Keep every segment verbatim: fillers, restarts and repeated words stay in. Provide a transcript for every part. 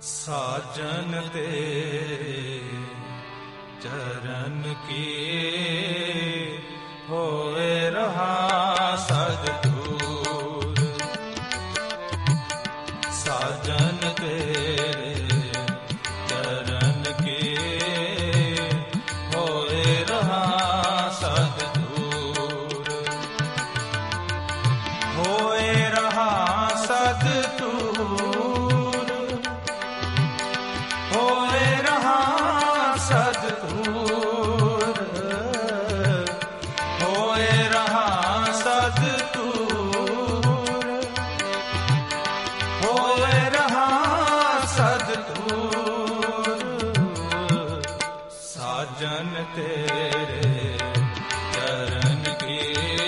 साजन तेरे चरण की होए रहा सददूर। साजन तेरे चरण की होए रहा सददूर। होए रहा सददूर, होए रहा सददूर, होए रहा सददूर, होए रहा सददूर। साजन तेरे चरण की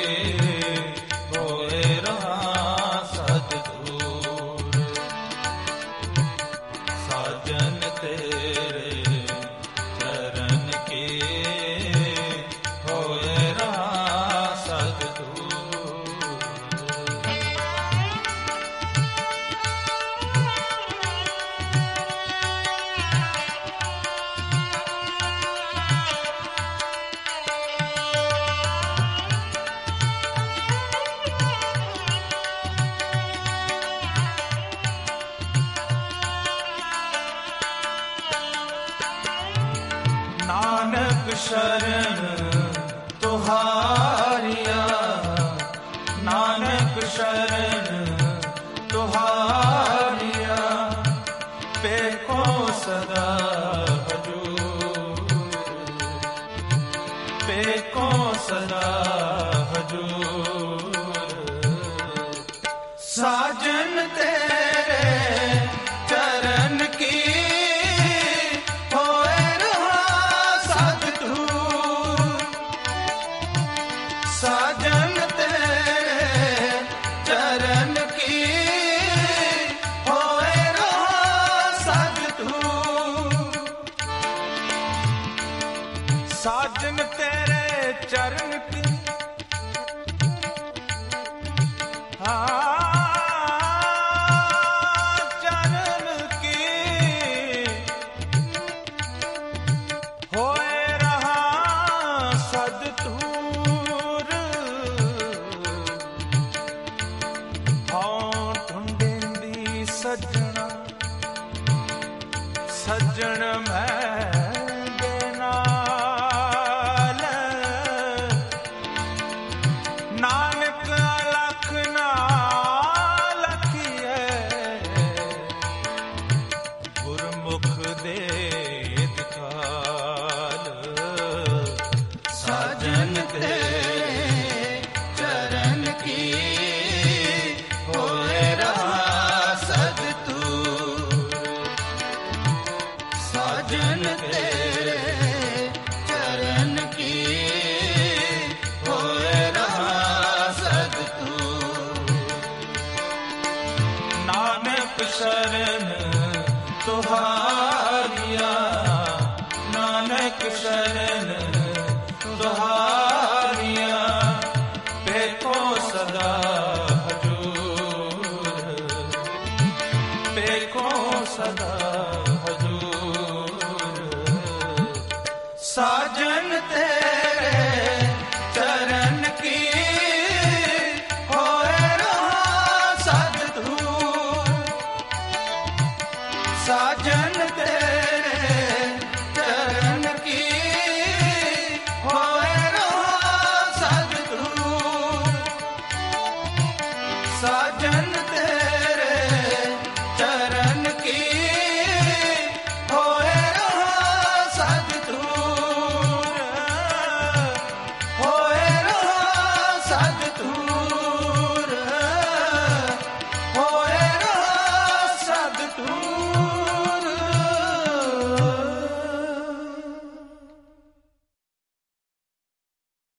होए रहा सददूर। साजन तेरे चरण की होए रहा सददूर। नानक शरण तुहारिया, नानक शरण तुहारिया, पेको सदा हजूर, पेको सदा हजूर। साजन तेरे चरण की साजन तेरे चरण की होए रहा सददूर। साजन तेरे चरण की हाँ चरण की होए रहा सददूर। सजना सजन मैं नाल, नानक अलख ना लखिए, गुरमुख दे दिखाल। साजन तेरे चरण की होए रहा साजन तेरे चरण की होए रहा सददूर। नानक शरण तुहारिया, नानक शरण तुहारिया, पेको सदा हजूर, पेको सदा साजन तेरे चरण की होए रहा सददूर। साजन तेरे